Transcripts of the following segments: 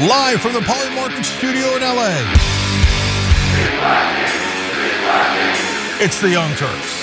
Live from the Polymarket studio in LA. It's the Young Turks.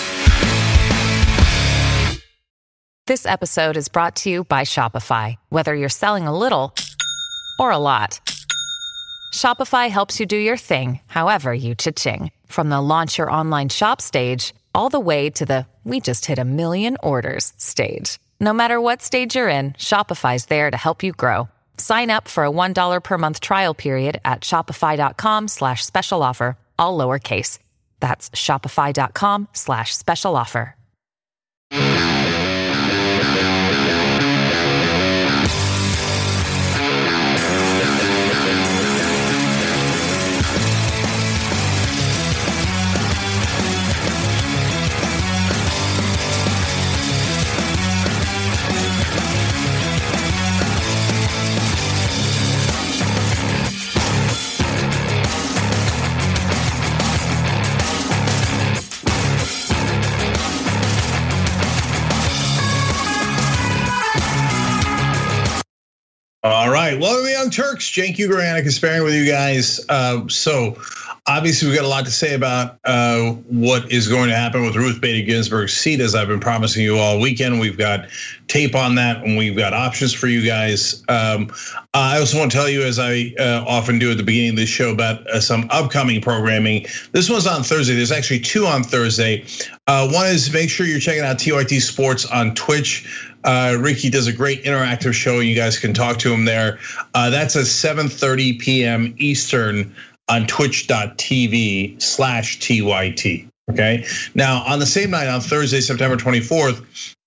This episode is brought to you by Shopify. Whether you're selling a little or a lot, Shopify helps you do your thing, however you cha-ching. From the launch your online shop stage, all the way to the we just hit 1 million orders stage. No matter what stage you're in, Shopify's there to help you grow. Sign up for a $1 per month trial period at shopify.com/special offer, all lowercase. That's shopify.com/special offer. All right, welcome to the Young Turks. Cenk Uygur is sparing with you guys. So obviously we've got a lot to say about what is going to happen with Ruth Bader Ginsburg's seat, as I've been promising you all weekend. We've got tape on that, and we've got options for you guys. I also want to tell you, as I often do at the beginning of this show, about some upcoming programming. This one's on Thursday. There's actually two on Thursday. One is make sure you're checking out TYT Sports on Twitch. Ricky does a great interactive show. You guys can talk to him there. That's at 7:30 p.m. Eastern on twitch.tv/TYT. Okay. Now on the same night, on Thursday, September 24th,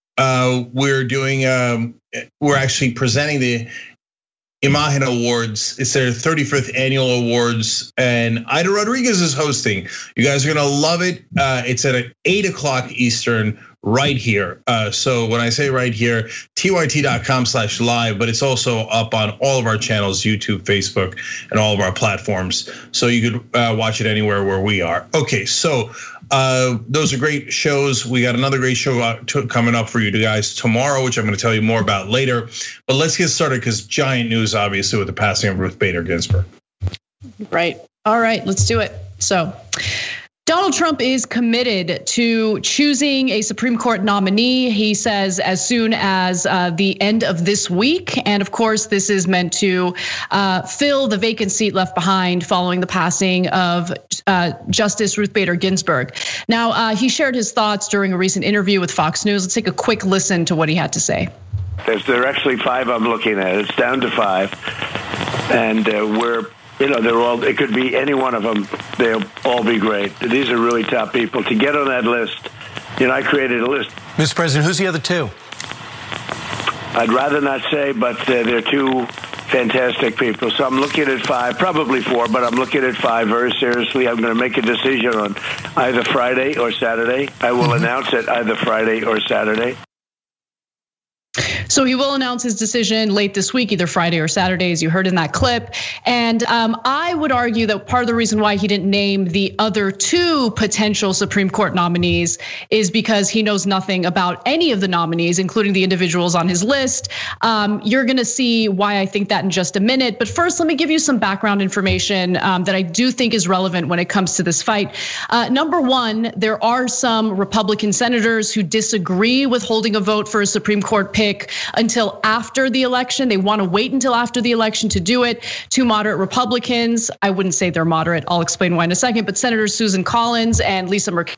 we're actually presenting the Imagen Awards. It's their 35th annual awards, and Ida Rodriguez is hosting. You guys are gonna love it. It's at 8 o'clock Eastern, right here. So when I say right here, tyt.com/live, but it's also up on all of our channels, YouTube, Facebook, and all of our platforms. So you could watch it anywhere where we are. Okay, so those are great shows. We got another great show coming up for you guys tomorrow, which I'm gonna tell you more about later. But let's get started, because giant news, obviously, with the passing of Ruth Bader Ginsburg. Right, all right, let's do it. So Donald Trump is committed to choosing a Supreme Court nominee, he says, as soon as the end of this week. And of course, this is meant to fill the vacant seat left behind following the passing of Justice Ruth Bader Ginsburg. Now, he shared his thoughts during a recent interview with Fox News. Let's take a quick listen to what he had to say. There are actually 5 I'm looking at. It's down to 5. And they're all, it could be any one of them. They'll all be great. These are really top people. To get on that list, I created a list. Mr. President, who's the other 2? I'd rather not say, but they're 2 fantastic people. So I'm looking at 5, probably 4, but I'm looking at 5 very seriously. I'm going to make a decision on either Friday or Saturday. I will announce it either Friday or Saturday. So he will announce his decision late this week, either Friday or Saturday, as you heard in that clip. And I would argue that part of the reason why he didn't name the other 2 potential Supreme Court nominees is because he knows nothing about any of the nominees, including the individuals on his list. You're gonna see why I think that in just a minute. But first, let me give you some background information that I do think is relevant when it comes to this fight. Number one, there are some Republican senators who disagree with holding a vote for a Supreme Court pick until after the election. They want to wait until after the election to do it. 2 moderate Republicans, I wouldn't say they're moderate, I'll explain why in a second, but Senators Susan Collins and Lisa Murkowski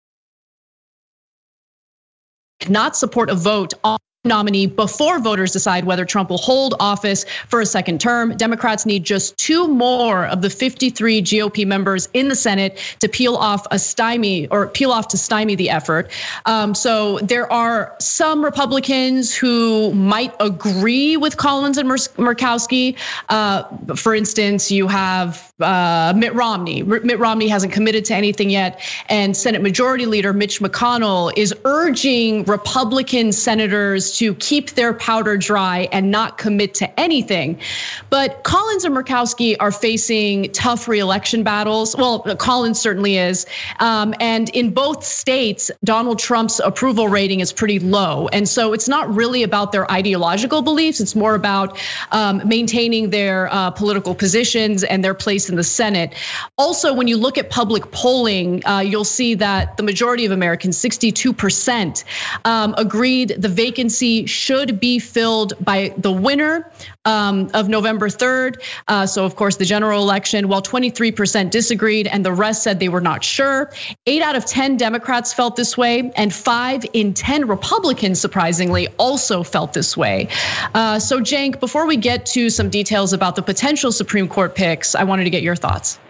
not support a vote on nominee before voters decide whether Trump will hold office for a second term. Democrats need just 2 more of the 53 GOP members in the Senate to peel off to stymie the effort. So there are some Republicans who might agree with Collins and Murkowski. For instance, you have Mitt Romney. Mitt Romney hasn't committed to anything yet, and Senate Majority Leader Mitch McConnell is urging Republican senators was to keep their powder dry and not commit to anything. But Collins and Murkowski are facing tough re-election battles. Well, Collins certainly is. And in both states, Donald Trump's approval rating is pretty low. And so it's not really about their ideological beliefs. It's more about maintaining their political positions and their place in the Senate. Also, when you look at public polling, you'll see that the majority of Americans, 62%, agreed the vacancy should be filled by the winner of November 3rd. So of course, the general election, while 23% disagreed and the rest said they were not sure. 8 out of 10 Democrats felt this way, and 5 in 10 Republicans, surprisingly, also felt this way. So Cenk, before we get to some details about the potential Supreme Court picks, I wanted to get your thoughts.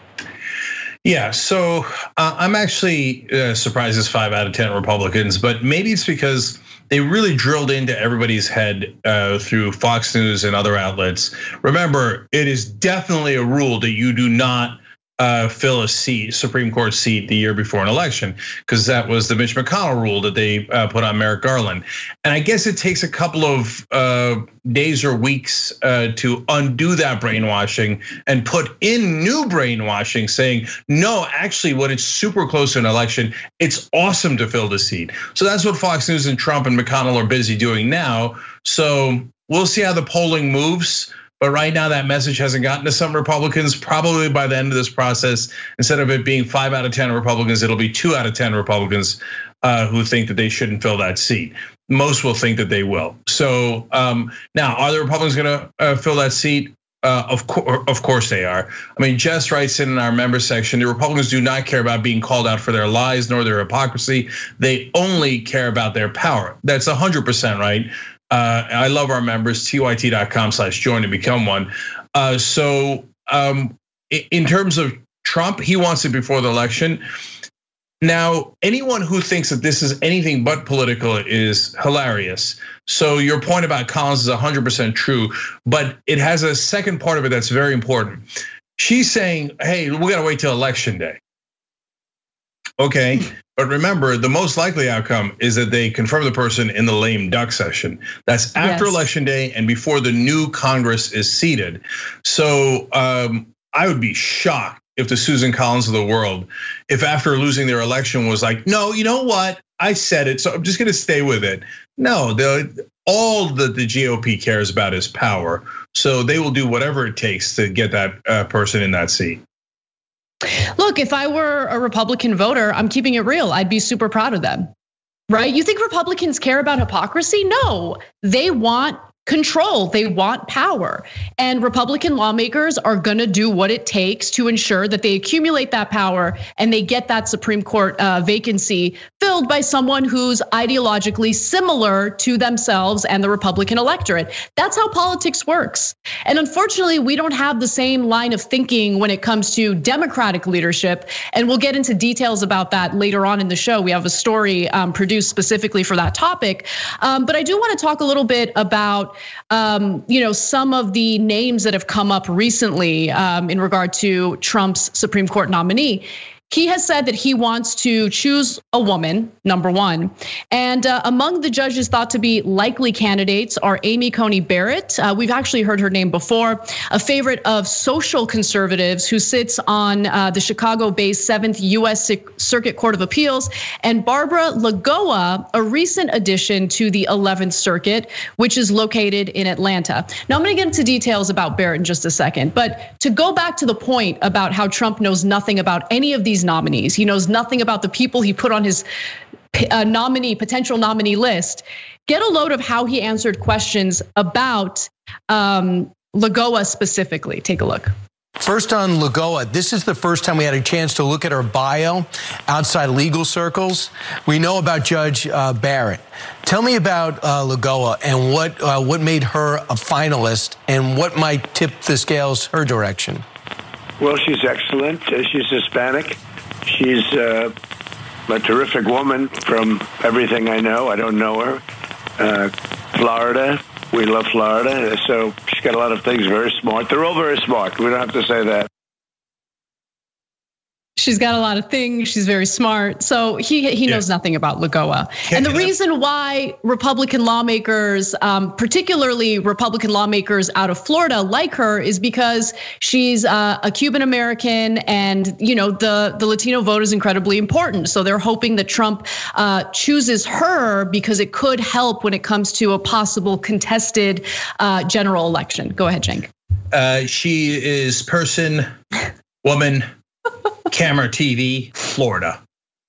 Yeah, so I'm actually surprised it's 5 out of 10 Republicans, but maybe it's because they really drilled into everybody's head through Fox News and other outlets. Remember, it is definitely a rule that you do not fill a seat, Supreme Court seat, the year before an election, because that was the Mitch McConnell rule that they put on Merrick Garland. And I guess it takes a couple of days or weeks to undo that brainwashing and put in new brainwashing saying, no, actually, when it's super close to an election, it's awesome to fill the seat. So that's what Fox News and Trump and McConnell are busy doing now. So we'll see how the polling moves. But right now, that message hasn't gotten to some Republicans. Probably by the end of this process, instead of it being 5 out of 10 Republicans, it'll be 2 out of 10 Republicans who think that they shouldn't fill that seat. Most will think that they will. So now, are the Republicans going to fill that seat? Of course they are. I mean, Jess writes in our member section, the Republicans do not care about being called out for their lies nor their hypocrisy. They only care about their power. That's 100% right. I love our members, tyt.com/join to become one. So in terms of Trump, he wants it before the election. Now, anyone who thinks that this is anything but political is hilarious. So your point about Collins is 100% true, but it has a second part of it that's very important. She's saying, hey, we gotta wait till election day. Okay, but remember, the most likely outcome is that they confirm the person in the lame duck session. That's after election day and before the new Congress is seated. So I would be shocked if the Susan Collins of the world, if after losing their election was like, no, you know what? I said it, so I'm just gonna stay with it. No, all that the GOP cares about is power. So they will do whatever it takes to get that person in that seat. Look, if I were a Republican voter, I'm keeping it real. I'd be super proud of them, right? You think Republicans care about hypocrisy? No, they want control, they want power. And Republican lawmakers are gonna do what it takes to ensure that they accumulate that power and they get that Supreme Court vacancy filled by someone who's ideologically similar to themselves and the Republican electorate. That's how politics works. And unfortunately, we don't have the same line of thinking when it comes to Democratic leadership. And we'll get into details about that later on in the show. We have a story produced specifically for that topic. But I do want to talk a little bit about some of the names that have come up recently in regard to Trump's Supreme Court nominee. He has said that he wants to choose a woman, number one. And among the judges thought to be likely candidates are Amy Coney Barrett. We've actually heard her name before, a favorite of social conservatives who sits on the Chicago-based 7th US Circuit Court of Appeals, and Barbara Lagoa, a recent addition to the 11th Circuit, which is located in Atlanta. Now I'm gonna get into details about Barrett in just a second, but to go back to the point about how Trump knows nothing about any of these nominees. He knows nothing about the people he put on his potential nominee list. Get a load of how he answered questions about Lagoa specifically. Take a look. First on Lagoa, this is the first time we had a chance to look at her bio outside legal circles. We know about Judge Barrett. Tell me about Lagoa and what made her a finalist and what might tip the scales her direction. Well, she's excellent. She's Hispanic. She's a terrific woman from everything I know. I don't know her. Florida. We love Florida. So she's got a lot of things, very smart. They're all very smart. We don't have to say that. She's got a lot of things. She's very smart. So he knows nothing about Lagoa. And the reason why Republican lawmakers, particularly Republican lawmakers out of Florida, like her is because she's a Cuban American, and the Latino vote is incredibly important. So they're hoping that Trump chooses her because it could help when it comes to a possible contested general election. Go ahead, Cenk. She is person, woman, camera, TV, Florida.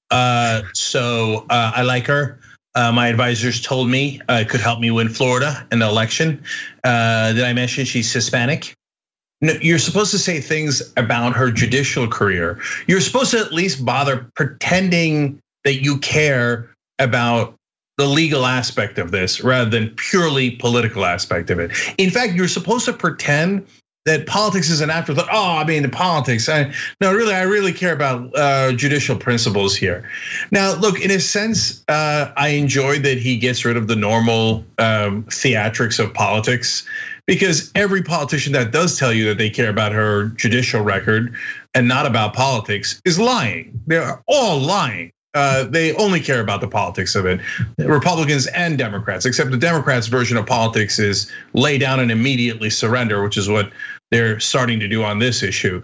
So I like her. My advisors told me it could help me win Florida in the election. Did I mention she's Hispanic? No, you're supposed to say things about her judicial career. You're supposed to at least bother pretending that you care about the legal aspect of this rather than purely political aspect of it. In fact, you're supposed to pretend that politics is an afterthought. Oh, I mean, the politics. I really care about judicial principles here. Now, look, in a sense, I enjoy that he gets rid of the normal theatrics of politics, because every politician that does tell you that they care about her judicial record and not about politics is lying. They're all lying. They only care about the politics of it, Republicans and Democrats, except the Democrats' version of politics is lay down and immediately surrender, which is what they're starting to do on this issue.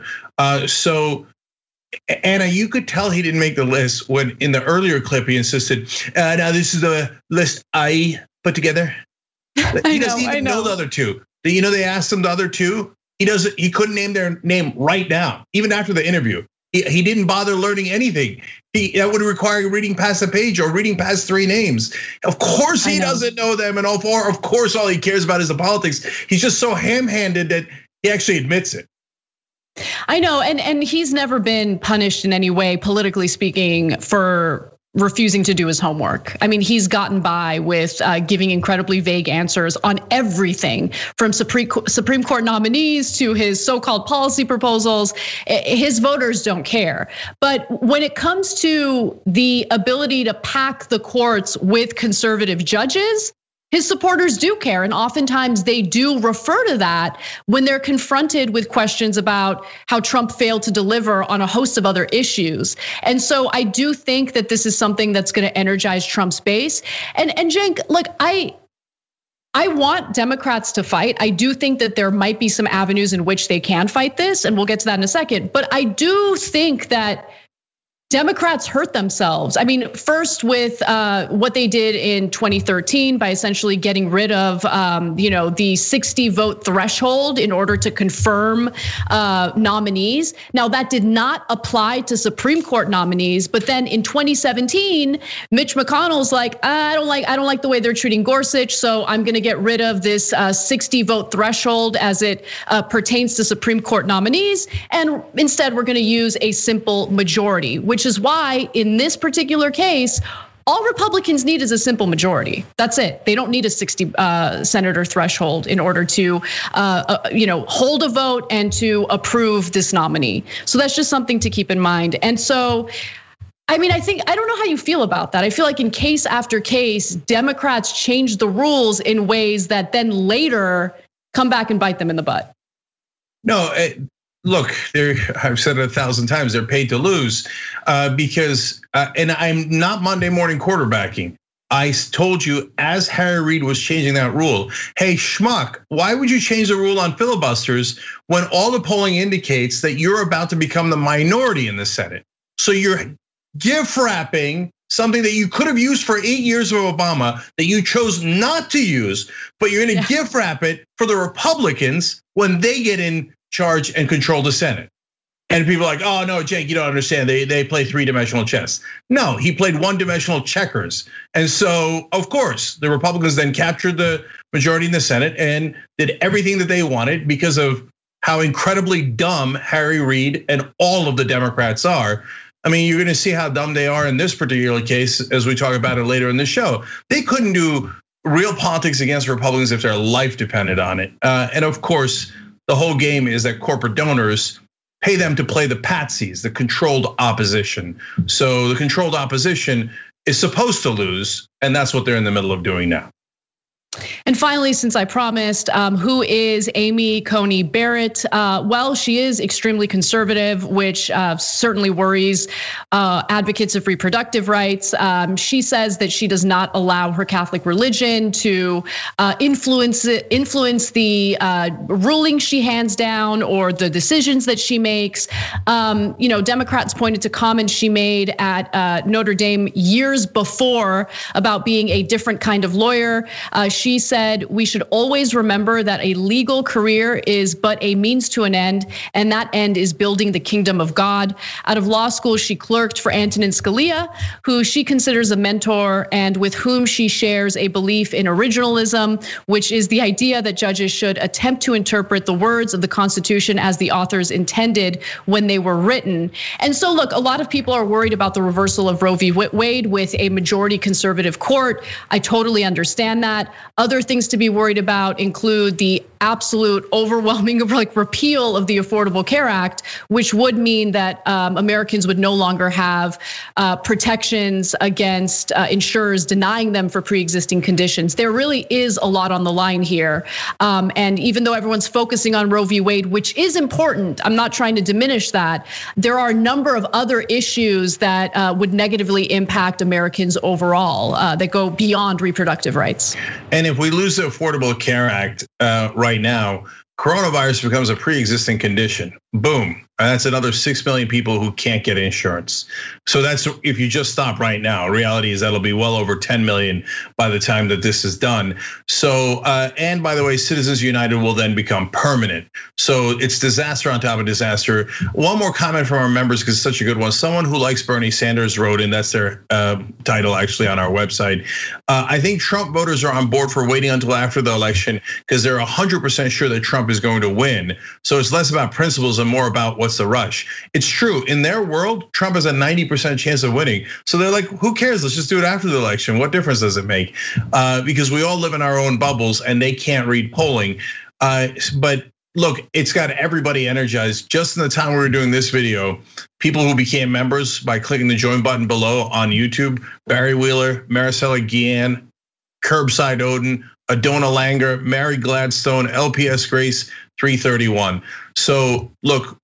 So, Anna, you could tell he didn't make the list when in the earlier clip he insisted, now this is the list I put together. He doesn't even know the other two. They asked him the other two. He couldn't name their name right now, even after the interview. He didn't bother learning anything. That would require reading past a page or reading past 3 names. Of course he doesn't know them, and of course all he cares about is the politics. He's just so ham-handed that he actually admits it. I know, and he's never been punished in any way, politically speaking, for refusing to do his homework. I mean, he's gotten by with giving incredibly vague answers on everything from Supreme Court nominees to his so-called policy proposals. His voters don't care. But when it comes to the ability to pack the courts with conservative judges, his supporters do care, and oftentimes they do refer to that when they're confronted with questions about how Trump failed to deliver on a host of other issues. And so I do think that this is something that's going to energize Trump's base. And Cenk, look, I want Democrats to fight. I do think that there might be some avenues in which they can fight this, and we'll get to that in a second. But I do think that Democrats hurt themselves. I mean, first with what they did in 2013 by essentially getting rid of the 60 vote threshold in order to confirm nominees. Now that did not apply to Supreme Court nominees, but then in 2017, Mitch McConnell's like, I don't like the way they're treating Gorsuch, so I'm going to get rid of this 60 vote threshold as it pertains to Supreme Court nominees, and instead we're going to use a simple majority, which is why in this particular case, all Republicans need is a simple majority. That's it. They don't need a 60 senator threshold in order to hold a vote and to approve this nominee. So that's just something to keep in mind. And so, I mean, I don't know how you feel about that. I feel like in case after case, Democrats change the rules in ways that then later come back and bite them in the butt. No, look, I've said it 1,000 times, they're paid to lose because, and I'm not Monday morning quarterbacking. I told you as Harry Reid was changing that rule, hey schmuck, why would you change the rule on filibusters when all the polling indicates that you're about to become the minority in the Senate? So you're gift wrapping something that you could have used for 8 years of Obama that you chose not to use, but you're gonna gift wrap it for the Republicans when they get in charge and control the Senate. And people are like, oh no, Cenk, you don't understand. They play 3-dimensional chess. No, he played 1-dimensional checkers. And so, of course, the Republicans then captured the majority in the Senate and did everything that they wanted because of how incredibly dumb Harry Reid and all of the Democrats are. I mean, you're gonna see how dumb they are in this particular case as we talk about it later in the show. They couldn't do real politics against Republicans if their life depended on it. And of course, the whole game is that corporate donors pay them to play the patsies, the controlled opposition. So the controlled opposition is supposed to lose, and that's what they're in the middle of doing now. And finally, since I promised, who is Amy Coney Barrett? Well, she is extremely conservative, which certainly worries advocates of reproductive rights. She says that she does not allow her Catholic religion to influence the rulings she hands down or the decisions that she makes. Democrats pointed to comments she made at Notre Dame years before about being a different kind of lawyer. She said we should always remember that a legal career is but a means to an end, and that end is building the kingdom of God. Out of law school, she clerked for Antonin Scalia, who she considers a mentor and with whom she shares a belief in originalism, which is the idea that judges should attempt to interpret the words of the Constitution as the authors intended when they were written. And so, look, a lot of people are worried about the reversal of Roe v. Wade with a majority conservative court. I totally understand that. Other things to be worried about include the absolute overwhelming repeal of the Affordable Care Act, which would mean that Americans would no longer have protections against insurers denying them for pre-existing conditions. There really is a lot on the line here. And even though everyone's focusing on Roe v. Wade, which is important, I'm not trying to diminish that. There are a number of other issues that would negatively impact Americans overall that go beyond reproductive rights. And if we lose the Affordable Care Act right now, coronavirus becomes a pre-existing condition. Boom. And that's another 6 million people who can't get insurance. So that's if you just stop right now. Reality is that'll be well over 10 million by the time that this is done. So, and by the way, Citizens United will then become permanent. So it's disaster on top of disaster. One more comment from our members, because it's such a good one. Someone who likes Bernie Sanders wrote in, that's their title actually on our website. I think Trump voters are on board for waiting until after the election because they're 100% sure that Trump is going to win. So it's less about principles and more about what's the rush. It's true, in their world, Trump has a 90% chance of winning. So they're like, who cares? Let's just do it after the election. What difference does it make? Because we all live in our own bubbles and they can't read polling. But look, it's got everybody energized. Just in the time we were doing this video, people who became members by clicking the join button below on YouTube, Barry Wheeler, Maricela Guillen, Curbside Odin, Adona Langer, Mary Gladstone, LPS Grace 331. So look,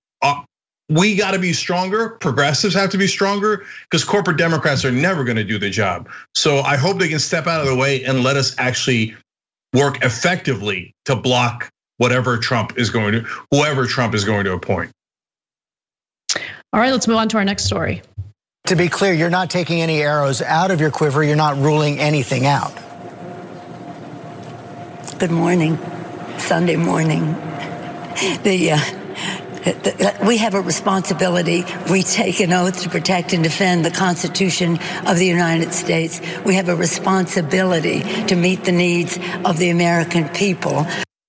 we got to be stronger. Progressives have to be stronger because corporate Democrats are never going to do the job. So I hope they can step out of the way and let us actually work effectively to block whoever Trump is going to appoint. All right, let's move on to our next story. To be clear, you're not taking any arrows out of your quiver. You're not ruling anything out. Good morning, Sunday morning. We have a responsibility. We take an oath to protect and defend the Constitution of the United States. We have a responsibility to meet the needs of the American people.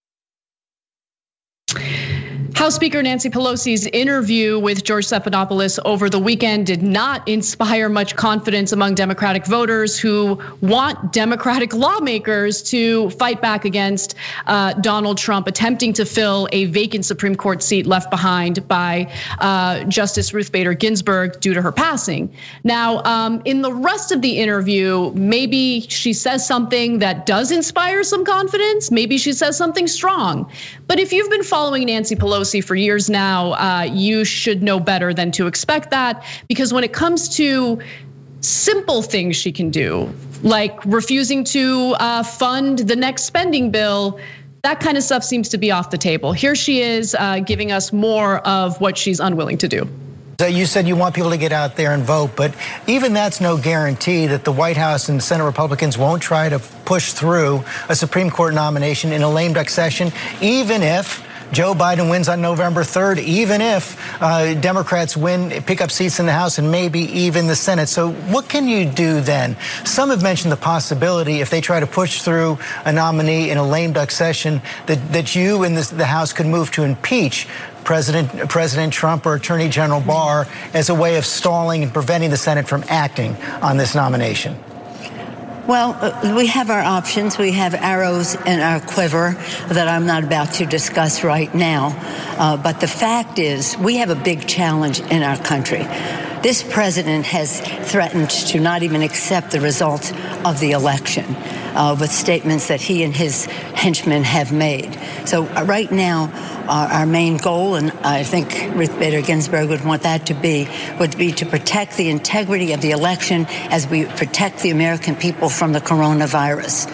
House Speaker Nancy Pelosi's interview with George Stephanopoulos over the weekend did not inspire much confidence among Democratic voters who want Democratic lawmakers to fight back against Donald Trump attempting to fill a vacant Supreme Court seat left behind by Justice Ruth Bader Ginsburg due to her passing. Now, in the rest of the interview, maybe she says something that does inspire some confidence. Maybe she says something strong. But if you've been following Nancy Pelosi for years now, you should know better than to expect that, because when it comes to simple things she can do, like refusing to fund the next spending bill, that kind of stuff seems to be off the table. Here she is giving us more of what she's unwilling to do. So you said you want people to get out there and vote, but even that's no guarantee that the White House and Senate Republicans won't try to push through a Supreme Court nomination in a lame duck session, even if Joe Biden wins on November 3rd, even if Democrats pick up seats in the House and maybe even the Senate. So what can you do then? Some have mentioned the possibility, if they try to push through a nominee in a lame duck session, that you and the House could move to impeach President Trump or Attorney General Barr as a way of stalling and preventing the Senate from acting on this nomination. Well, we have our options. We have arrows in our quiver that I'm not about to discuss right now. But the fact is, we have a big challenge in our country. This president has threatened to not even accept the results of the election with statements that he and his henchmen have made. So right now, our main goal, and I think Ruth Bader Ginsburg would want that to be, would be to protect the integrity of the election as we protect the American people from the coronavirus.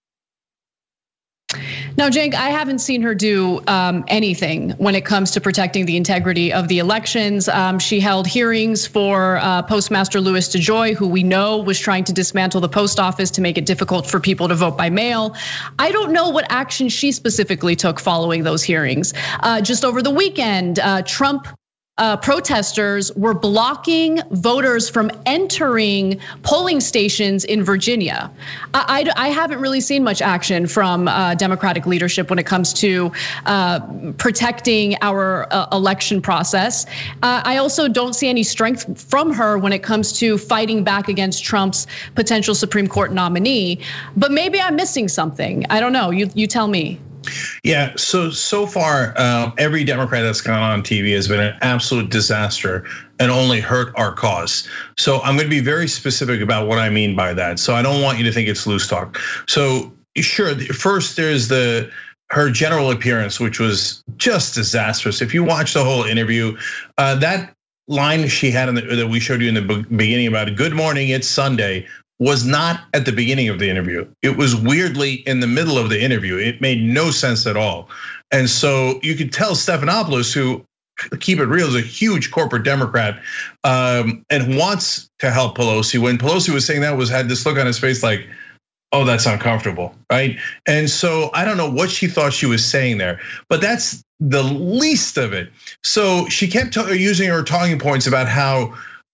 Now, Cenk, I haven't seen her do anything when it comes to protecting the integrity of the elections. She held hearings for Postmaster Louis DeJoy, who we know was trying to dismantle the post office to make it difficult for people to vote by mail. I don't know what action she specifically took following those hearings. Just over the weekend, Trump protesters were blocking voters from entering polling stations in Virginia. I haven't really seen much action from Democratic leadership when it comes to protecting our election process. I also don't see any strength from her when it comes to fighting back against Trump's potential Supreme Court nominee. But maybe I'm missing something. I don't know. You tell me. Yeah, so far, every Democrat that's gone on TV has been an absolute disaster and only hurt our cause. So I'm going to be very specific about what I mean by that. So I don't want you to think it's loose talk. So sure, first there's her general appearance, which was just disastrous. If you watch the whole interview, that line she had that we showed you in the beginning about "Good morning, it's Sunday" was not at the beginning of the interview. It was weirdly in the middle of the interview. It made no sense at all. And so you could tell Stephanopoulos, who, keep it real, is a huge corporate Democrat and wants to help Pelosi. When Pelosi was saying that, had this look on his face like, oh, that's uncomfortable, right? And so I don't know what she thought she was saying there, but that's the least of it. So she kept using her talking points about how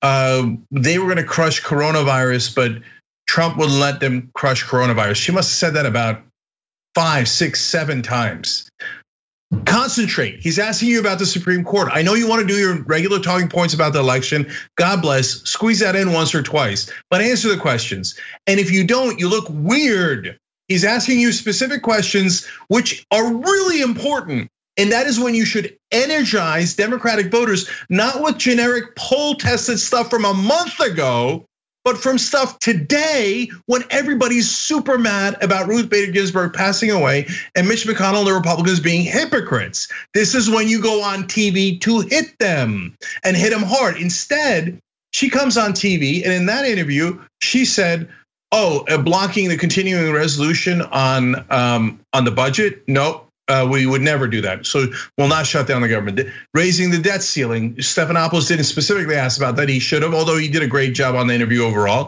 they were gonna crush coronavirus, but Trump wouldn't let them crush coronavirus. She must have said that about 5, 6, 7 times. Concentrate. He's asking you about the Supreme Court. I know you want to do your regular talking points about the election. God bless, squeeze that in once or twice, but answer the questions. And if you don't, you look weird. He's asking you specific questions, which are really important. And that is when you should energize Democratic voters, not with generic poll tested stuff from a month ago, but from stuff today when everybody's super mad about Ruth Bader Ginsburg passing away and Mitch McConnell and the Republicans being hypocrites. This is when you go on TV to hit them and hit them hard. Instead, she comes on TV, and in that interview, she said, blocking the continuing resolution on the budget, nope. We would never do that. So we'll not shut down the government. Raising the debt ceiling, Stephanopoulos didn't specifically ask about that. He should have, although he did a great job on the interview overall.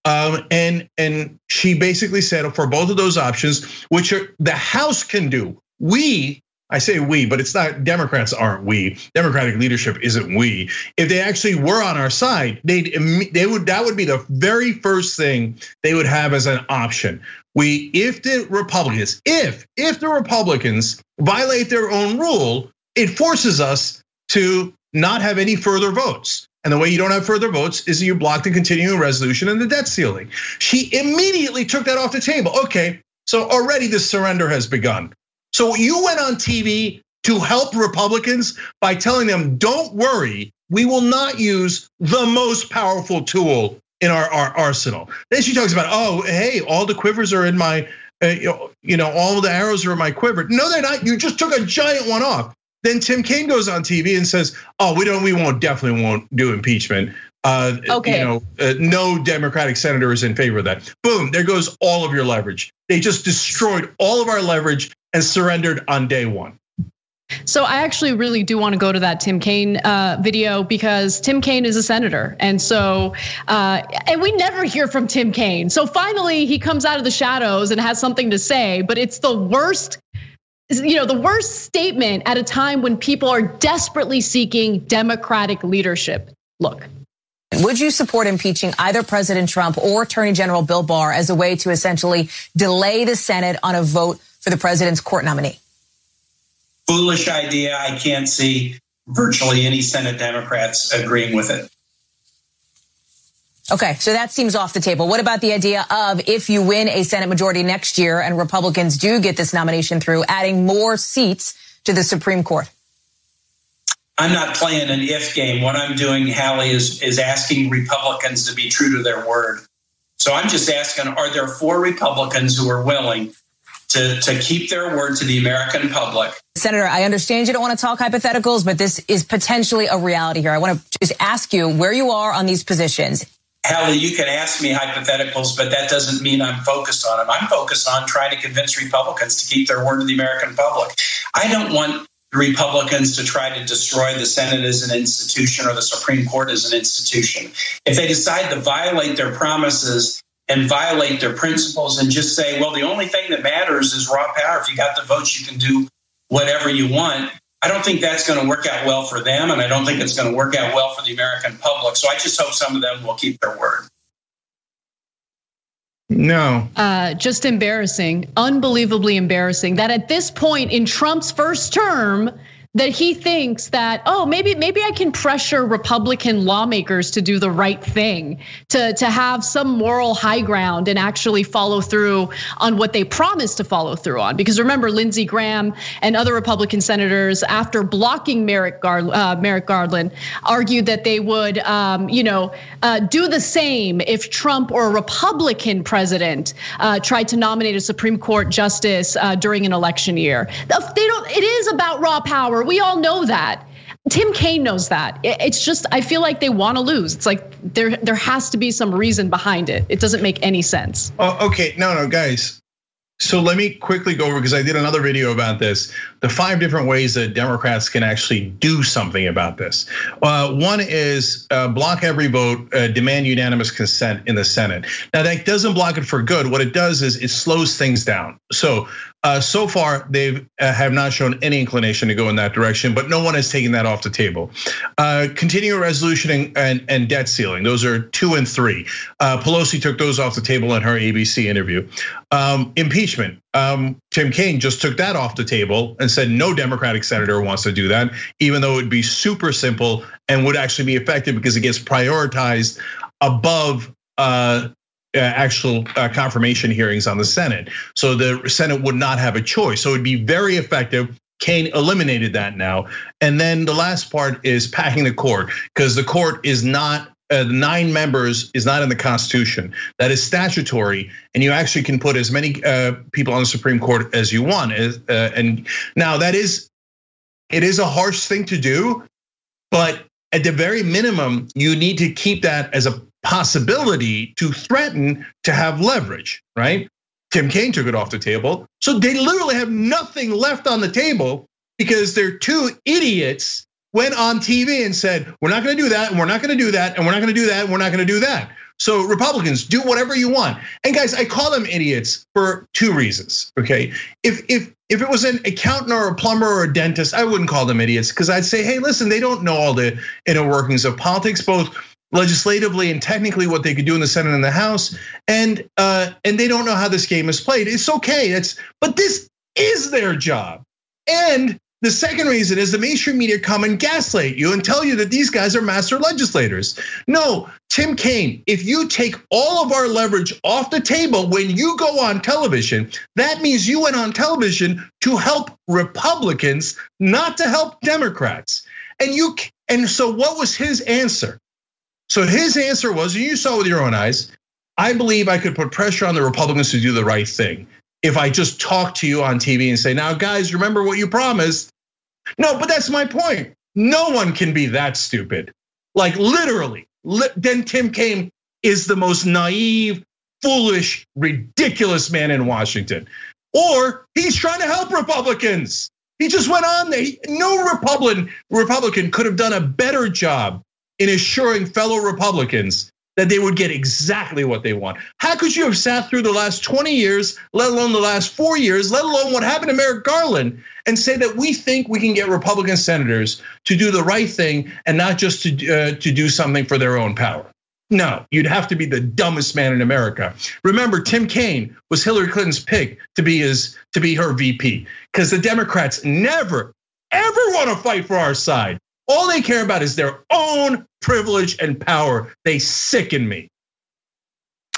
And she basically said for both of those options, which the House can do, I say we, but it's not, Democrats aren't we. Democratic leadership isn't we. If they actually were on our side, that would be the very first thing they would have as an option. If the Republicans violate their own rule, it forces us to not have any further votes. And the way you don't have further votes is you block the continuing resolution and the debt ceiling. She immediately took that off the table. Okay, so already the surrender has begun. So you went on TV to help Republicans by telling them, don't worry, we will not use the most powerful tool in our arsenal. Then she talks about, hey, all the quivers are in my, all the arrows are in my quiver. No, they're not. You just took a giant one off. Then Tim Kaine goes on TV and says, we definitely won't do impeachment. Okay. No Democratic senator is in favor of that. Boom, there goes all of your leverage. They just destroyed all of our leverage and surrendered on day one. So I actually really do want to go to that Tim Kaine video because Tim Kaine is a senator. And so, and we never hear from Tim Kaine. So finally he comes out of the shadows and has something to say, but it's the worst statement at a time when people are desperately seeking Democratic leadership. Look. Would you support impeaching either President Trump or Attorney General Bill Barr as a way to essentially delay the Senate on a vote for the president's court nominee? Foolish idea. I can't see virtually any Senate Democrats agreeing with it. Okay, so that seems off the table. What about the idea of if you win a Senate majority next year and Republicans do get this nomination through, adding more seats to the Supreme Court? I'm not playing an if game. What I'm doing, Hallie, is asking Republicans to be true to their word. So I'm just asking, are there 4 Republicans who are willing to keep their word to the American public? Senator, I understand you don't want to talk hypotheticals, but this is potentially a reality here. I want to just ask you where you are on these positions. Hallie, you can ask me hypotheticals, but that doesn't mean I'm focused on them. I'm focused on trying to convince Republicans to keep their word to the American public. I don't want Republicans to try to destroy the Senate as an institution or the Supreme Court as an institution. If they decide to violate their promises and violate their principles and just say, well, the only thing that matters is raw power. If you got the votes, you can do whatever you want. I don't think that's going to work out well for them, and I don't think it's going to work out well for the American public. So I just hope some of them will keep their word. No. Just embarrassing, unbelievably embarrassing that at this point in Trump's first term, that he thinks that, oh, maybe I can pressure Republican lawmakers to do the right thing, to have some moral high ground and actually follow through on what they promised to follow through on. Because remember, Lindsey Graham and other Republican senators, after blocking Merrick Garland, argued that they would, do the same if Trump or a Republican president tried to nominate a Supreme Court justice during an election year. It is about raw power. We all know that. Tim Kaine knows that. It's just, I feel like they want to lose. It's like there has to be some reason behind it. It doesn't make any sense. Oh, okay, no, guys. So let me quickly go over, because I did another video about this, the 5 different ways that Democrats can actually do something about this. One is block every vote, demand unanimous consent in the Senate. Now that doesn't block it for good. What it does is it slows things down. So far they have not shown any inclination to go in that direction, but no one has taken that off the table. Continuing resolution and debt ceiling, those are 2 and 3. Pelosi took those off the table in her ABC interview. Impeachment, Tim Kaine just took that off the table and said no Democratic senator wants to do that, even though it would be super simple and would actually be effective because it gets prioritized above actual confirmation hearings on the Senate. So the Senate would not have a choice. So it'd be very effective. Kaine eliminated that now. And then the last part is packing the court, because the court is not, 9 members is not in the Constitution. That is statutory, and you actually can put as many people on the Supreme Court as you want. And now it is a harsh thing to do, but at the very minimum, you need to keep that as a possibility to threaten to have leverage, right? Tim Kaine took it off the table. So they literally have nothing left on the table because their 2 idiots went on TV and said, we're not gonna do that, and we're not gonna do that, and we're not gonna do that, and we're not gonna do that. So Republicans, do whatever you want. And guys, I call them idiots for 2 reasons, okay? If it was an accountant or a plumber or a dentist, I wouldn't call them idiots, because I'd say, hey, listen, they don't know all the inner workings of politics, both legislatively and technically what they could do in the Senate and the House, and they don't know how this game is played. It's okay, but this is their job. And the second reason is the mainstream media come and gaslight you and tell you that these guys are master legislators. No, Tim Kaine, if you take all of our leverage off the table when you go on television, that means you went on television to help Republicans, not to help Democrats. And so what was his answer? So his answer was, and you saw with your own eyes, I believe I could put pressure on the Republicans to do the right thing if I just talk to you on TV and say, now guys, remember what you promised. No, but that's my point. No one can be that stupid. Like literally, then Tim Kaine is the most naive, foolish, ridiculous man in Washington. Or he's trying to help Republicans. He just went on there. No Republican could have done a better job in assuring fellow Republicans that they would get exactly what they want. How could you have sat through the last 20 years, let alone the last 4 years, let alone what happened to Merrick Garland, and say that we think we can get Republican senators to do the right thing and not just to do something for their own power? No, you'd have to be the dumbest man in America. Remember, Tim Kaine was Hillary Clinton's pick to be her VP, because the Democrats never, ever want to fight for our side. All they care about is their own privilege and power. They sicken me.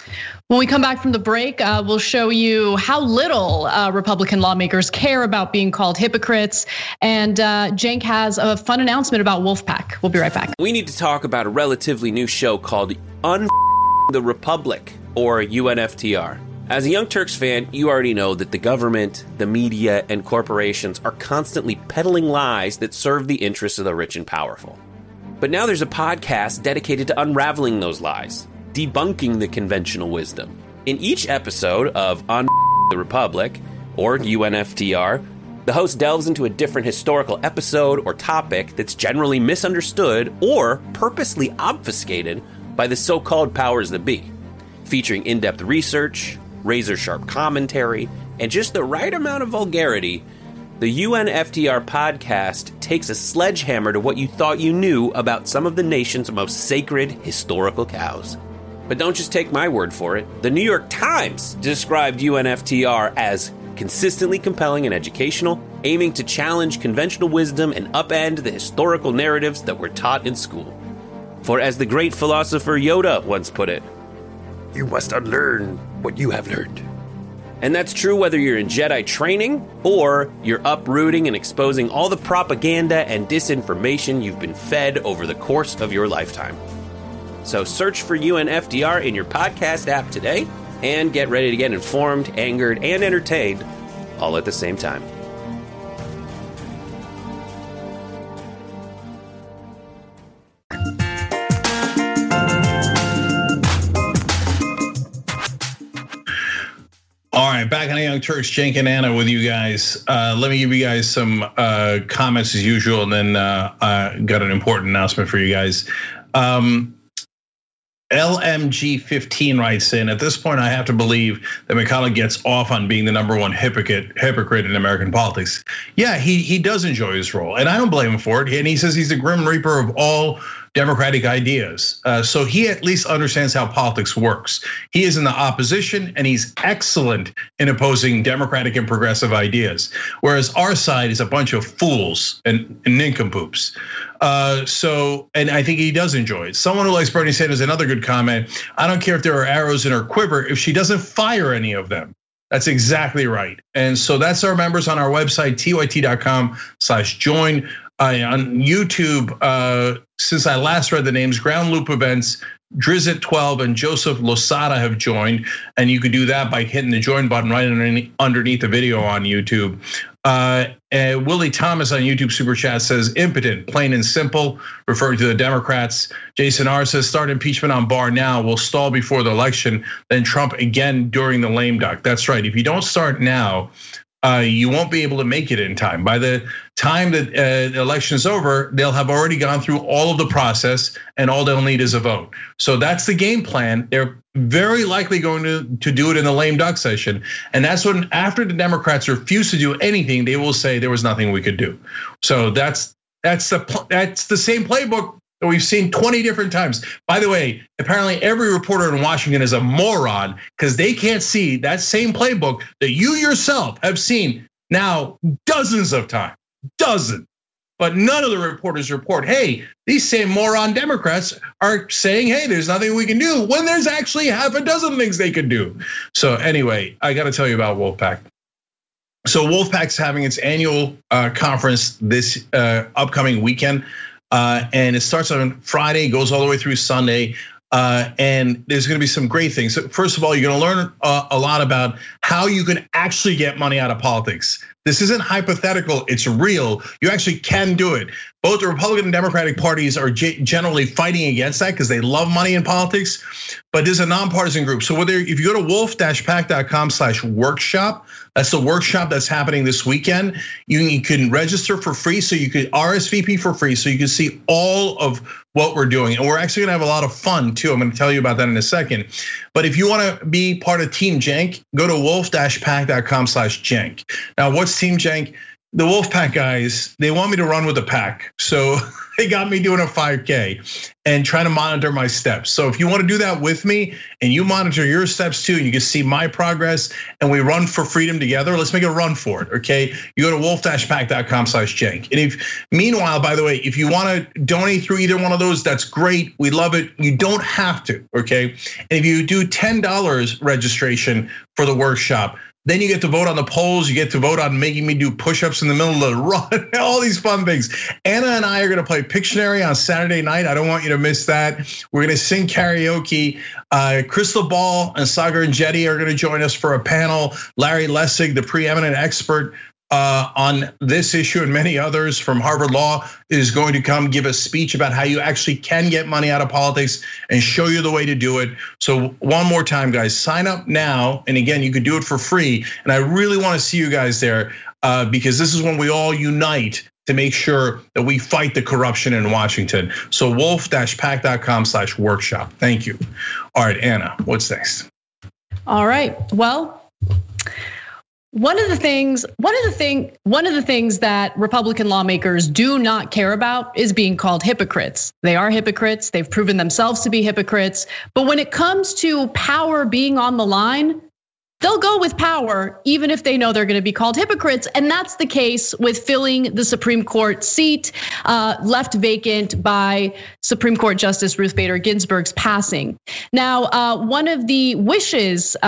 When we come back from the break, we'll show you how little Republican lawmakers care about being called hypocrites. And Cenk has a fun announcement about Wolfpack. We'll be right back. We need to talk about a relatively new show called the Republic, or UNFTR. As a Young Turks fan, you already know that the government, the media, and corporations are constantly peddling lies that serve the interests of the rich and powerful. But now there's a podcast dedicated to unraveling those lies, debunking the conventional wisdom. In each episode of the Republic, or UNFTR, the host delves into a different historical episode or topic that's generally misunderstood or purposely obfuscated by the so-called powers that be, featuring in-depth research, razor-sharp commentary, and just the right amount of vulgarity. The UNFTR podcast takes a sledgehammer to what you thought you knew about some of the nation's most sacred historical cows. But don't just take my word for it. The New York Times described UNFTR as consistently compelling and educational, aiming to challenge conventional wisdom and upend the historical narratives that were taught in school. For as the great philosopher Yoda once put it, you must unlearn what you have learned. And that's true whether you're in Jedi training or you're uprooting and exposing all the propaganda and disinformation you've been fed over the course of your lifetime. So search for UNFTR in your podcast app today and get ready to get informed, angered, and entertained all at the same time. All right, back on the Young Turks, Cenk and Anna with you guys. Let me give you guys some comments as usual, and then got an important announcement for you guys. LMG15 writes in, at this point, I have to believe that McConnell gets off on being the #1 hypocrite in American politics. Yeah, he does enjoy his role, and I don't blame him for it. And he says he's the grim reaper of all democratic ideas. So he at least understands how politics works. He is in the opposition and he's excellent in opposing democratic and progressive ideas. Whereas our side is a bunch of fools and nincompoops. And I think he does enjoy it. Someone who likes Bernie Sanders, another good comment. I don't care if there are arrows in her quiver if she doesn't fire any of them. That's exactly right. And so that's our members on our website, tyt.com/join. On YouTube, since I last read the names, Ground Loop Events, Drizzt12, and Joseph Losada have joined. And you can do that by hitting the join button right underneath the video on YouTube. Willie Thomas on YouTube Super Chat says, impotent, plain and simple, referring to the Democrats. Jason R says, start impeachment on Barr now, we'll stall before the election, then Trump again during the lame duck. That's right, if you don't start now, you won't be able to make it in time. By the time that the election is over, they'll have already gone through all of the process and all they'll need is a vote. So that's the game plan. They're very likely going to do it in the lame duck session. And that's when, after the Democrats refuse to do anything, they will say there was nothing we could do. So that's the same playbook that we've seen 20 different times. By the way, apparently every reporter in Washington is a moron because they can't see that same playbook that you yourself have seen now dozens of times, But none of the reporters report, hey, these same moron Democrats are saying, hey, there's nothing we can do, when there's actually half a dozen things they could do. So anyway, I gotta tell you about Wolfpack. So Wolfpack's having its annual conference this upcoming weekend. And it starts on Friday, goes all the way through Sunday. And there's gonna be some great things. So first of all, you're gonna learn a lot about how you can actually get money out of politics. This isn't hypothetical, it's real. You actually can do it. Both the Republican and Democratic parties are generally fighting against that because they love money in politics, but there's a nonpartisan group. So if you go to wolf-pack.com/workshop, that's the workshop that's happening this weekend. You can register for free, so you could RSVP for free, so you can see all of what we're doing. And we're actually gonna have a lot of fun too. I'm gonna tell you about that in a second. But if you wanna be part of Team Cenk, go to wolf-pack.com/Cenk. Now, what's Team Cenk? the Wolfpack guys, they want me to run with the pack. So they got me doing a 5K and trying to monitor my steps. So if you want to do that with me and you monitor your steps too, and you can see my progress and we run for freedom together, let's make a run for it, okay? You go to wolf-pack.com/Cenk. And meanwhile, by the way, if you want to donate through either one of those, that's great. We love it. You don't have to, okay? And if you do $10 registration for the workshop, then you get to vote on the polls. You get to vote on making me do push-ups in the middle of the run, all these fun things. Anna and I are gonna play Pictionary on Saturday night. I don't want you to miss that. We're gonna sing karaoke. Crystal Ball and Sagar and Jetty are gonna join us for a panel. Larry Lessig, the preeminent expert on this issue and many others from Harvard Law, is going to come give a speech about how you actually can get money out of politics and show you the way to do it. So one more time, guys, sign up now. And again, you could do it for free. And I really want to see you guys there because this is when we all unite to make sure that we fight the corruption in Washington. So wolf-pack.com/workshop. Thank you. All right, Anna, what's next? All right, well, one of the things that Republican lawmakers do not care about is being called hypocrites. They are hypocrites. They've proven themselves to be hypocrites. But when it comes to power being on the line, they'll go with power even if they know they're going to be called hypocrites. And that's the case with filling the Supreme Court seat left vacant by Supreme Court Justice Ruth Bader Ginsburg's passing. Now, one of the wishes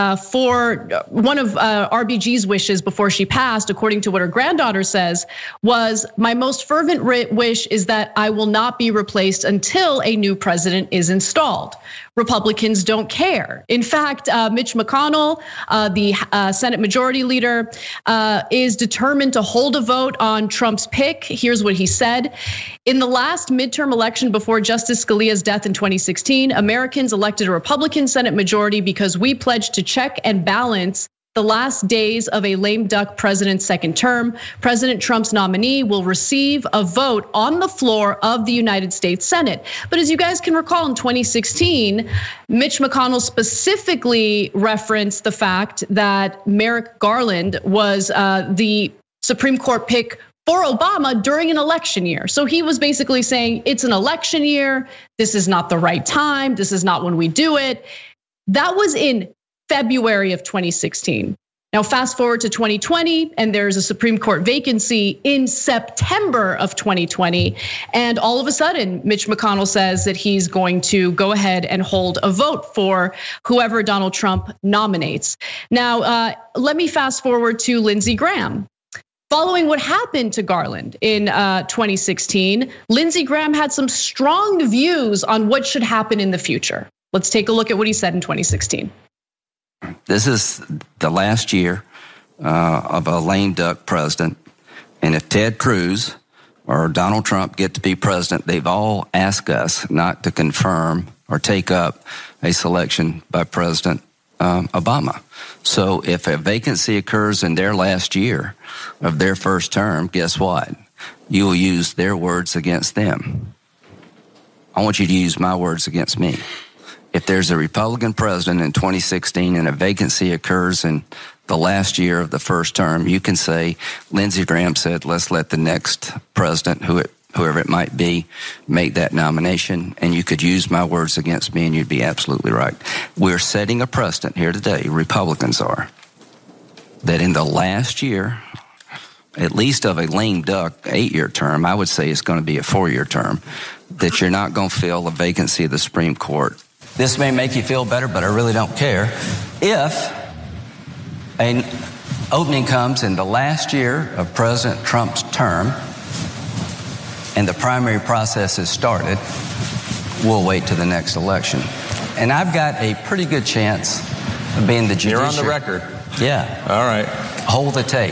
one of RBG's wishes before she passed, according to what her granddaughter says, was, my most fervent wish is that I will not be replaced until a new president is installed. Republicans don't care. In fact, Mitch McConnell, the Senate Majority Leader, is determined to hold a vote on Trump's pick. Here's what he said. In the last midterm election before Justice Scalia's death in 2016, Americans elected a Republican Senate majority because we pledged to check and balance the last days of a lame duck president's second term. President Trump's nominee will receive a vote on the floor of the United States Senate. But as you guys can recall, in 2016, Mitch McConnell specifically referenced the fact that Merrick Garland was the Supreme Court pick for Obama during an election year. So he was basically saying, it's an election year. This is not the right time. This is not when we do it. That was in February of 2016. Now fast forward to 2020 and there's a Supreme Court vacancy in September of 2020. And all of a sudden, Mitch McConnell says that he's going to go ahead and hold a vote for whoever Donald Trump nominates. Now, let me fast forward to Lindsey Graham. Following what happened to Garland in 2016, Lindsey Graham had some strong views on what should happen in the future. Let's take a look at what he said in 2016. This is the last year of a lame duck president. And if Ted Cruz or Donald Trump get to be president, they've all asked us not to confirm or take up a selection by President Obama. So if a vacancy occurs in their last year of their first term, guess what? You will use their words against them. I want you to use my words against me. If there's a Republican president in 2016 and a vacancy occurs in the last year of the first term, you can say, Lindsey Graham said, let's let the next president, whoever it might be, make that nomination. And you could use my words against me and you'd be absolutely right. We're setting a precedent here today, Republicans are, that in the last year, at least of a lame duck 8-year term, I would say it's going to be a 4-year term, that you're not going to fill a vacancy of the Supreme Court. This may make you feel better, but I really don't care. If an opening comes in the last year of President Trump's term and the primary process is started, we'll wait to the next election. And I've got a pretty good chance of being the judiciary. You're on the record. Yeah. All right. Hold the tape.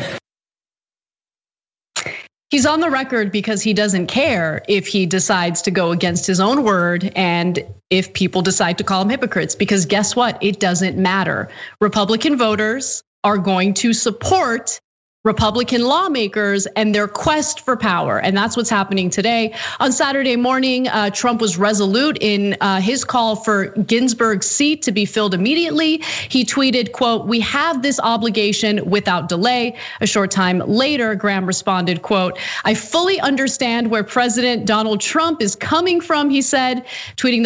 He's on the record because he doesn't care if he decides to go against his own word and if people decide to call him hypocrites, because guess what? It doesn't matter. Republican voters are going to support Republican lawmakers and their quest for power. And that's what's happening today. On Saturday morning, Trump was resolute in his call for Ginsburg's seat to be filled immediately. He tweeted, quote, "We have this obligation without delay." A short time later, Graham responded, quote, "I fully understand where President Donald Trump is coming from," he said, retweeting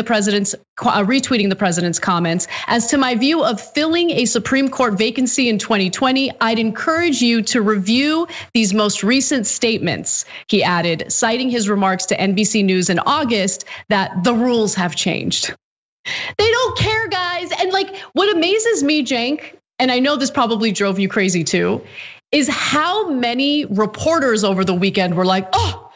the president's comments. "As to my view of filling a Supreme Court vacancy in 2020, I'd encourage you to review these most recent statements," he added, citing his remarks to NBC News in August that the rules have changed. They don't care, guys. And like, what amazes me, Cenk, and I know this probably drove you crazy too, is how many reporters over the weekend were like, oh,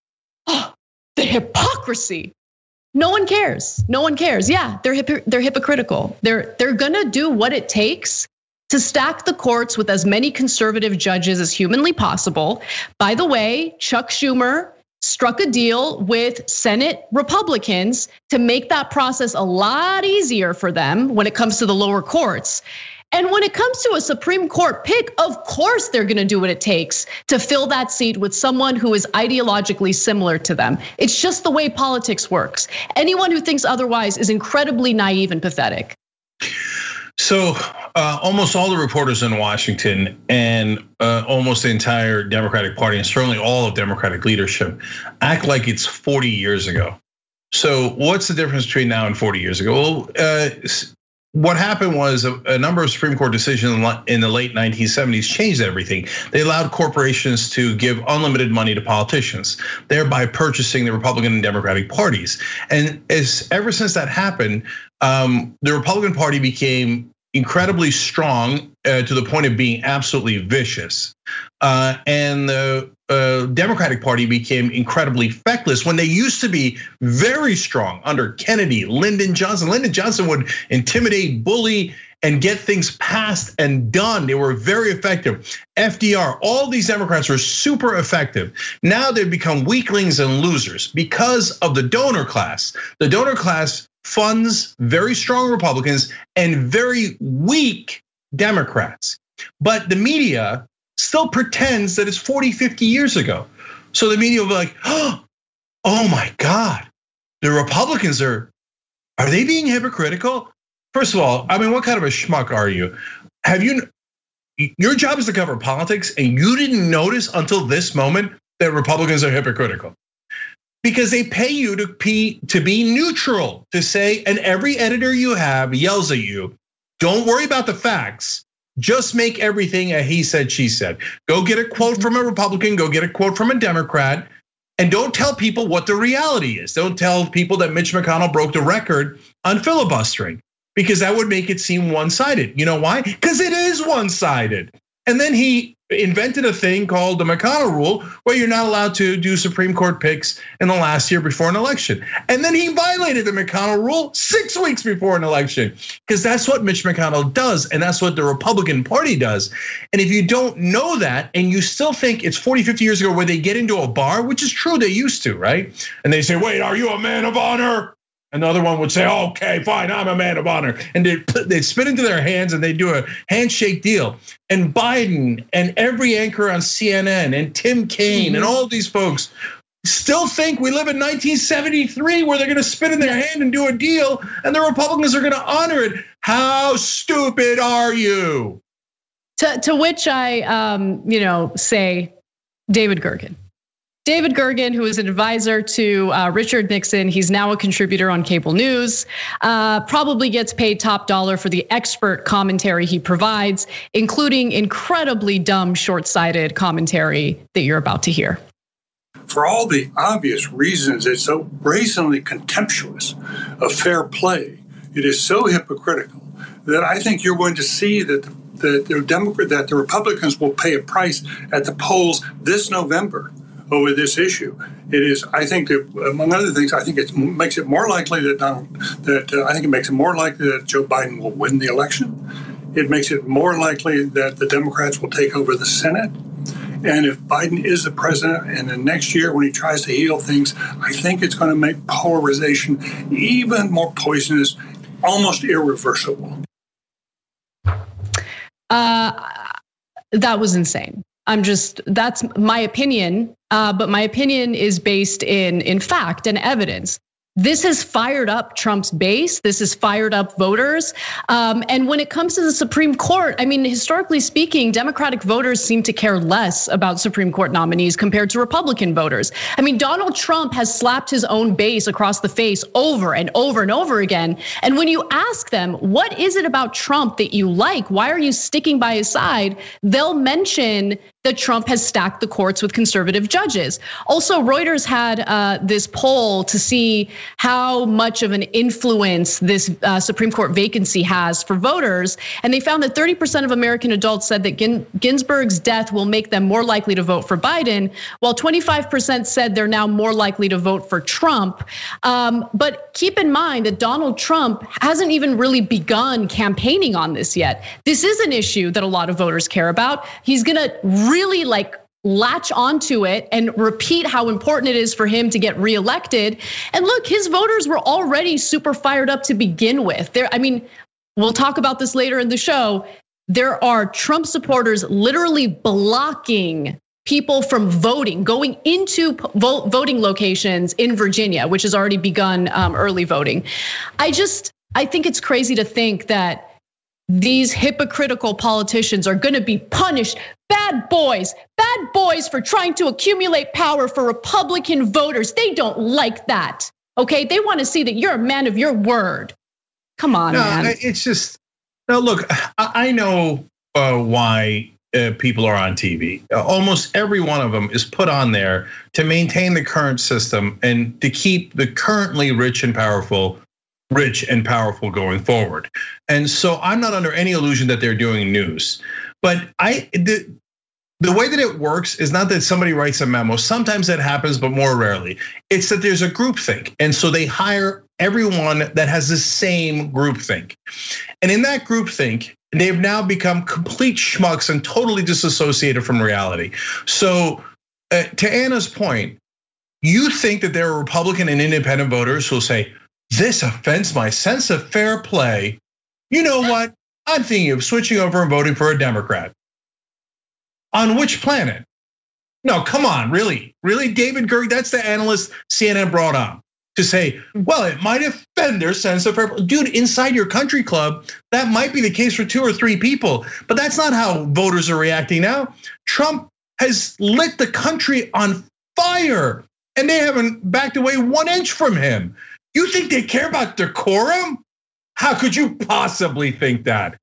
the hypocrisy. No one cares. No one cares. Yeah, they're hypocritical. They're gonna do what it takes to stack the courts with as many conservative judges as humanly possible. By the way, Chuck Schumer struck a deal with Senate Republicans to make that process a lot easier for them when it comes to the lower courts. And when it comes to a Supreme Court pick, of course they're gonna do what it takes to fill that seat with someone who is ideologically similar to them. It's just the way politics works. Anyone who thinks otherwise is incredibly naive and pathetic. So almost all the reporters in Washington and almost the entire Democratic Party, and certainly all of Democratic leadership, act like it's 40 years ago. So what's the difference between now and 40 years ago? Well, what happened was a number of Supreme Court decisions in the late 1970s changed everything. They allowed corporations to give unlimited money to politicians, thereby purchasing the Republican and Democratic parties. And ever since that happened, the Republican Party became incredibly strong to the point of being absolutely vicious. And the Democratic Party became incredibly feckless when they used to be very strong under Kennedy, Lyndon Johnson. Lyndon Johnson would intimidate, bully, and get things passed and done. They were very effective. FDR, all these Democrats were super effective. Now they've become weaklings and losers because of the donor class. The donor class funds very strong Republicans and very weak Democrats. But the media still pretends that it's 40, 50 years ago. So the media will be like, oh my God, the Republicans are they being hypocritical? First of all, I mean, what kind of a schmuck are you? Your job is to cover politics and you didn't notice until this moment that Republicans are hypocritical. Because they pay you to be neutral, to say, and every editor you have yells at you, don't worry about the facts. Just make everything a he said, she said. Go get a quote from a Republican, go get a quote from a Democrat, and don't tell people what the reality is. Don't tell people that Mitch McConnell broke the record on filibustering, because that would make it seem one-sided. You know why? Because it is one-sided. And then he invented a thing called the McConnell rule, where you're not allowed to do Supreme Court picks in the last year before an election. And then he violated the McConnell rule 6 weeks before an election, because that's what Mitch McConnell does, and that's what the Republican Party does. And if you don't know that, and you still think it's 40, 50 years ago where they get into a bar, which is true, they used to, right? And they say, wait, are you a man of honor? Another one would say, okay, fine, I'm a man of honor. And they'd spit into their hands and they'd do a handshake deal. And Biden and every anchor on CNN and Tim Kaine and all these folks still think we live in 1973 where they're gonna spit in their hand and do a deal and the Republicans are gonna honor it. How stupid are you? To which I say David Gergen. David Gergen, who is an advisor to Richard Nixon, he's now a contributor on cable news, probably gets paid top dollar for the expert commentary he provides, including incredibly dumb, short-sighted commentary that you're about to hear. For all the obvious reasons it's so brazenly contemptuous of fair play, it is so hypocritical that I think you're going to see that the Republicans will pay a price at the polls this November over this issue. It is, I think, that, among other things, I think it makes it more likely that Joe Biden will win the election. It makes it more likely that the Democrats will take over the Senate. And if Biden is the president, and then next year when he tries to heal things, I think it's going to make polarization even more poisonous, almost irreversible. That was insane. That's my opinion. But my opinion is based in fact and evidence. This has fired up Trump's base. This has fired up voters. And when it comes to the Supreme Court, I mean, historically speaking, Democratic voters seem to care less about Supreme Court nominees compared to Republican voters. I mean, Donald Trump has slapped his own base across the face over and over and over again. And when you ask them, what is it about Trump that you like? Why are you sticking by his side? They'll mention that Trump has stacked the courts with conservative judges. Also, Reuters had this poll to see how much of an influence this Supreme Court vacancy has for voters. And they found that 30% of American adults said that Ginsburg's death will make them more likely to vote for Biden, while 25% said they're now more likely to vote for Trump. But keep in mind that Donald Trump hasn't even really begun campaigning on this yet. This is an issue that a lot of voters care about. He's gonna really latch onto it and repeat how important it is for him to get reelected. And look, his voters were already super fired up to begin with. We'll talk about this later in the show. There are Trump supporters literally blocking people from voting, going into voting locations in Virginia, which has already begun early voting. I think it's crazy to think that these hypocritical politicians are gonna be punished. Bad boys for trying to accumulate power for Republican voters. They don't like that, okay? They wanna see that you're a man of your word. Come on, man. It's just, no, look, I know why people are on TV. Almost every one of them is put on there to maintain the current system and to keep the currently rich and powerful going forward. And so I'm not under any illusion that they're doing news. But the way that it works is not that somebody writes a memo. Sometimes that happens, but more rarely. It's that there's a groupthink. And so they hire everyone that has the same groupthink. And in that groupthink, they've now become complete schmucks and totally disassociated from reality. So to Anna's point, you think that there are Republican and independent voters who'll say, this offends my sense of fair play. You know what? I'm thinking of switching over and voting for a Democrat. On which planet? No, come on, really? David Gerg, that's the analyst CNN brought on to say, well, it might offend their sense of fair play. Dude, inside your country club, that might be the case for 2 or 3 people, but that's not how voters are reacting now. Trump has lit the country on fire and they haven't backed away 1 inch from him. You think they care about decorum? How could you possibly think that?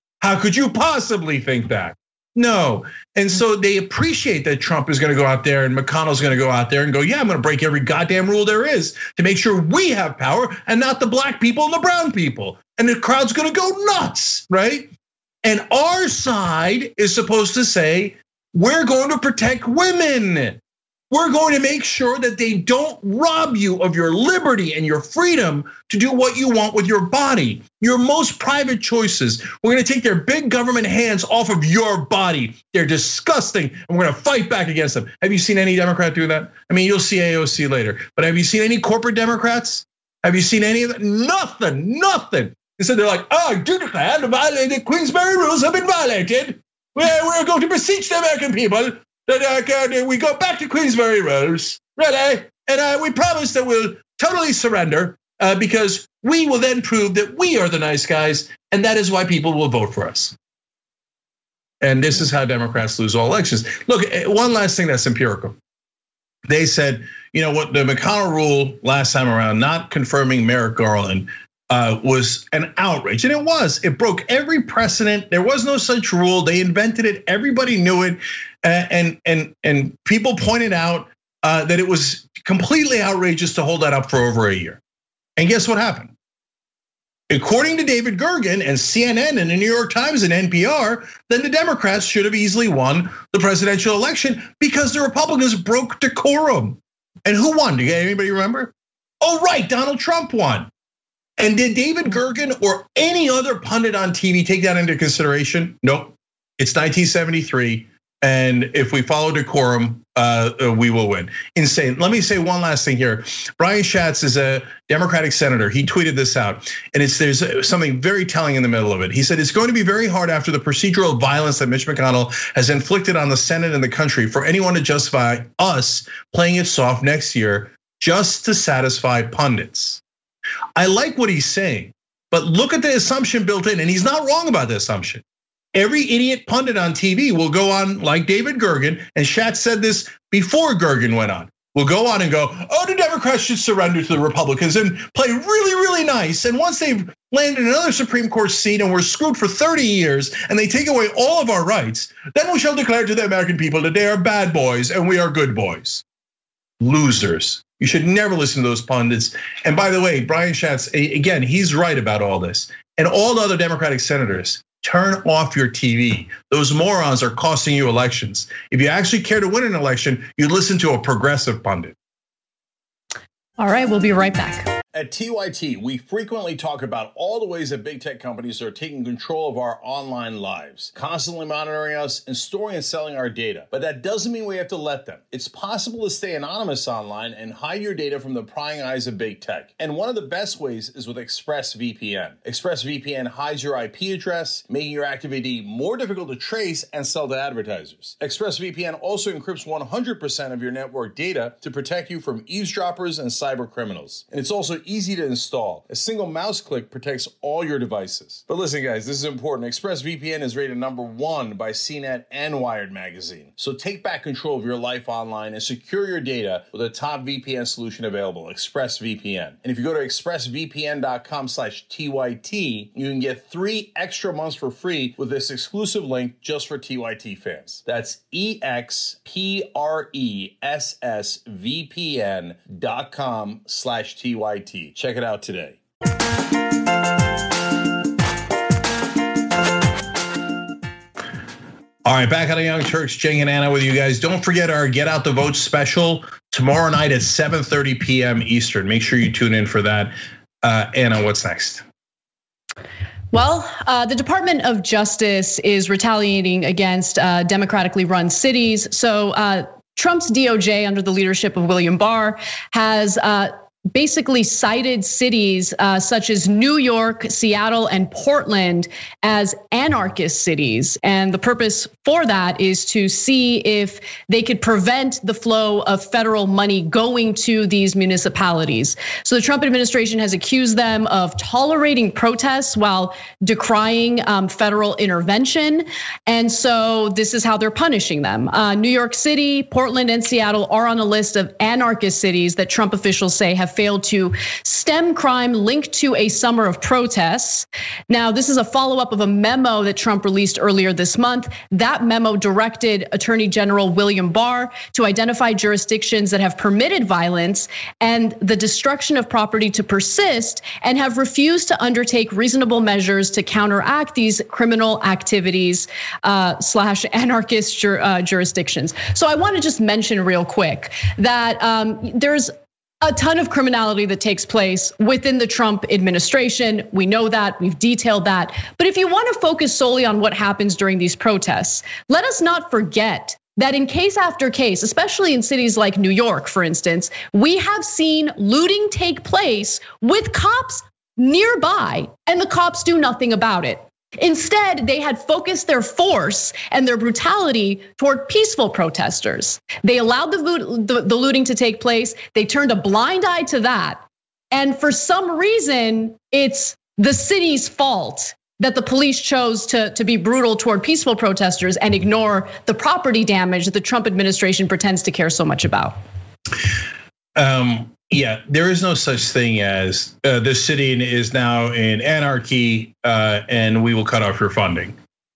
No, and so they appreciate that Trump is gonna go out there and McConnell's gonna go out there and go, yeah, I'm gonna break every goddamn rule there is to make sure we have power and not the black people and the brown people. And the crowd's gonna go nuts, right? And our side is supposed to say, we're going to protect women. We're going to make sure that they don't rob you of your liberty and your freedom to do what you want with your body, your most private choices. We're gonna take their big government hands off of your body. They're disgusting, and we're gonna fight back against them. Have you seen any Democrat do that? I mean, you'll see AOC later, but have you seen any corporate Democrats? Have you seen any of that? Nothing. Instead, they're like, oh, I do declare the Queensberry rules have been violated. We're going to beseech the American people that we go back to Queensberry rules, really, and we promise that we'll totally surrender because we will then prove that we are the nice guys, and that is why people will vote for us. And this is how Democrats lose all elections. Look, one last thing that's empirical. They said, you know what, the McConnell rule last time around, not confirming Merrick Garland, was an outrage, and it was. It broke every precedent. There was no such rule. They invented it. Everybody knew it, and people pointed out that it was completely outrageous to hold that up for over a year. And guess what happened? According to David Gergen and CNN and the New York Times and NPR, then the Democrats should have easily won the presidential election because the Republicans broke decorum. And who won? Do anybody remember? Oh, right, Donald Trump won. And did David Gergen or any other pundit on TV take that into consideration? Nope. It's 1973, and if we follow decorum, we will win. Insane. Let me say one last thing here. Brian Schatz is a Democratic senator. He tweeted this out, and there's something very telling in the middle of it. He said, it's going to be very hard after the procedural violence that Mitch McConnell has inflicted on the Senate and the country for anyone to justify us playing it soft next year just to satisfy pundits. I like what he's saying, but look at the assumption built in, and he's not wrong about the assumption. Every idiot pundit on TV will go on like David Gergen, and Schatz said this before Gergen went on. Will go on and go, oh, the Democrats should surrender to the Republicans and play really, really nice. And once they've landed another Supreme Court seat and we're screwed for 30 years and they take away all of our rights, then we shall declare to the American people that they are bad boys and we are good boys. Losers. You should never listen to those pundits. And by the way, Brian Schatz, again, he's right about all this. And all the other Democratic senators, turn off your TV. Those morons are costing you elections. If you actually care to win an election, you listen to a progressive pundit. All right, we'll be right back. At TYT, we frequently talk about all the ways that big tech companies are taking control of our online lives, constantly monitoring us and storing and selling our data. But that doesn't mean we have to let them. It's possible to stay anonymous online and hide your data from the prying eyes of big tech. And one of the best ways is with ExpressVPN. ExpressVPN hides your IP address, making your activity more difficult to trace and sell to advertisers. ExpressVPN also encrypts 100% of your network data to protect you from eavesdroppers and cyber criminals. And it's also easy to install. A single mouse click protects all your devices. But listen, guys, this is important. ExpressVPN is rated #1 by CNET and Wired magazine. So take back control of your life online and secure your data with a top VPN solution available, ExpressVPN. And if you go to expressvpn.com/TYT, you can get 3 extra months for free with this exclusive link just for TYT fans. That's expressvpn.com/TYT. Check it out today. All right, back on the Young Turks, Cenk and Anna with you guys. Don't forget our Get Out the Vote special tomorrow night at 7:30 p.m. Eastern. Make sure you tune in for that. Anna, what's next? Well, the Department of Justice is retaliating against democratically run cities. So Trump's DOJ, under the leadership of William Barr, has basically cited cities such as New York, Seattle, and Portland as anarchist cities. And the purpose for that is to see if they could prevent the flow of federal money going to these municipalities. So the Trump administration has accused them of tolerating protests while decrying federal intervention. And so this is how they're punishing them. New York City, Portland, and Seattle are on a list of anarchist cities that Trump officials say have failed to stem crime linked to a summer of protests. Now, this is a follow-up of a memo that Trump released earlier this month. That memo directed Attorney General William Barr to identify jurisdictions that have permitted violence and the destruction of property to persist and have refused to undertake reasonable measures to counteract these criminal activities slash anarchist jurisdictions. So I want to just mention real quick that there's a ton of criminality that takes place within the Trump administration. We know that, we've detailed that. But if you want to focus solely on what happens during these protests, let us not forget that in case after case, especially in cities like New York, for instance, we have seen looting take place with cops nearby, and the cops do nothing about it. Instead, they had focused their force and their brutality toward peaceful protesters. They allowed the looting to take place. They turned a blind eye to that. And for some reason, it's the city's fault that the police chose to be brutal toward peaceful protesters and ignore the property damage that the Trump administration pretends to care so much about. Yeah, there is no such thing as this city is now in anarchy and we will cut off your funding.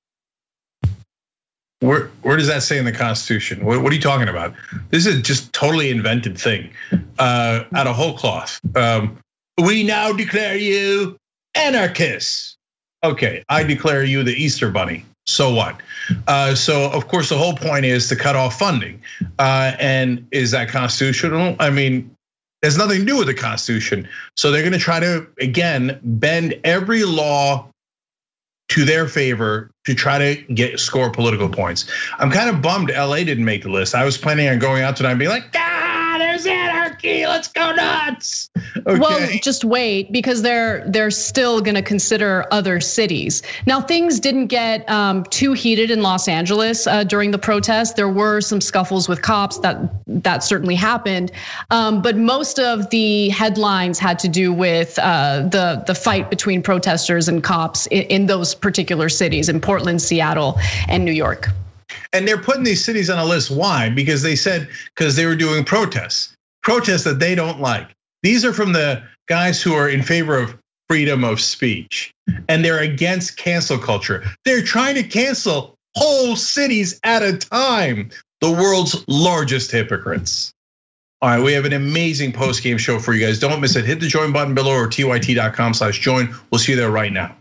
Where does that say in the Constitution? What are you talking about? This is just totally invented thing out of whole cloth. We now declare you anarchists. Okay, I declare you the Easter Bunny. So what? So of course the whole point is to cut off funding. And is that constitutional? I mean, there's nothing to do with the Constitution. So they're gonna try to, again, bend every law to their favor to try to score political points. I'm kind of bummed LA didn't make the list. I was planning on going out tonight and being like, there's anarchy, let's go nuts. Okay. Well, just wait, because they're still going to consider other cities. Now, things didn't get too heated in Los Angeles during the protest. There were some scuffles with cops that certainly happened, but most of the headlines had to do with the fight between protesters and cops in those particular cities, in Portland, Seattle, and New York. And they're putting these cities on a list. Why? Because they were doing protests that they don't like. These are from the guys who are in favor of freedom of speech, and they're against cancel culture. They're trying to cancel whole cities at a time. The world's largest hypocrites. All right, we have an amazing post-game show for you guys. Don't miss it. Hit the join button below or tyt.com/join. We'll see you there right now.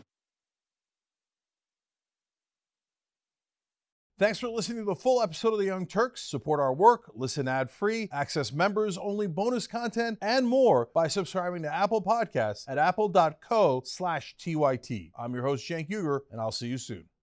Thanks for listening to the full episode of The Young Turks. Support our work, listen ad-free, access members-only bonus content, and more by subscribing to Apple Podcasts at apple.co/TYT. I'm your host, Cenk Uygur, and I'll see you soon.